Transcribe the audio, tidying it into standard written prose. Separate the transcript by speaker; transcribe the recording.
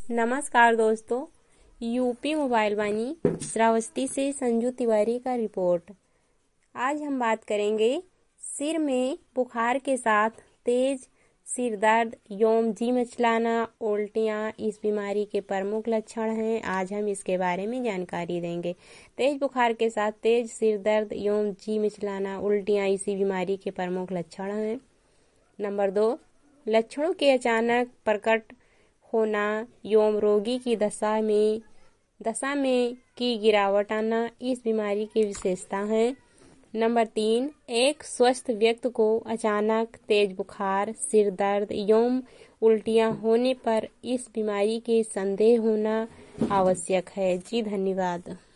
Speaker 1: नमस्कार दोस्तों, UP mobile वाणी श्रावस्ती से संजू तिवारी का रिपोर्ट। आज हम बात करेंगे सिर में बुखार के साथ तेज सिर दर्द एवं जी मिचलाना, उल्टियाँ इस बीमारी के प्रमुख लक्षण हैं। आज हम इसके बारे में जानकारी देंगे। तेज बुखार के साथ तेज सिर दर्द एवं जी मिचलाना, उल्टियाँ इसी बीमारी के प्रमुख लक्षण हैं। नंबर 2, लक्षणों के अचानक प्रकट होना एवं रोगी की दशा में की गिरावट आना इस बीमारी की विशेषता है। नंबर 3, एक स्वस्थ व्यक्ति को अचानक तेज बुखार, सिर दर्द एवं उल्टियाँ होने पर इस बीमारी के संदेह होना आवश्यक है। जी धन्यवाद।